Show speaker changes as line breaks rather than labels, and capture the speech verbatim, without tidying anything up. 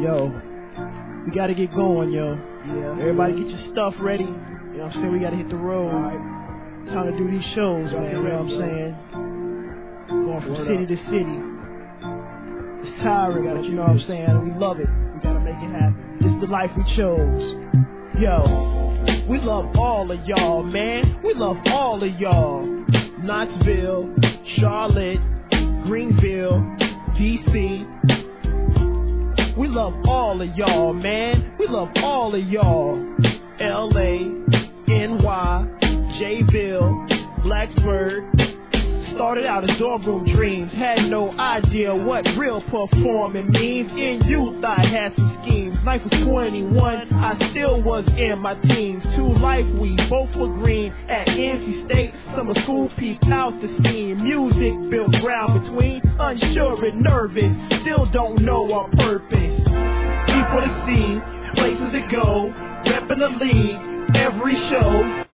Yo, we gotta get going, yo.
Yeah.
Everybody get your stuff ready. You know what I'm saying? We gotta hit the road.
All right.
Time to do these shows,
Y'all
man.
get
You know what I'm
ready,
saying? Going from
Word
city
up.
to city. It's tiring, but you know what I'm saying? We love it. We gotta make it happen. This is the life we chose. Yo, we love all of y'all, man. We love all of y'all. Knoxville, Charlotte, Greenville, D C. We love all of y'all, man. We love all of y'all. L A, N Y, J-Ville, Blacksburg. Started out as dorm room dreams. Had no idea what real performing means. In youth I had some schemes. Life was twenty-one, I still was in my teens. To life we both were green. At N C State, summer school peeped out the scheme. Music built ground between, unsure and nervous. Still don't know our purpose. People to see, places to go. Reppin' the league, every show.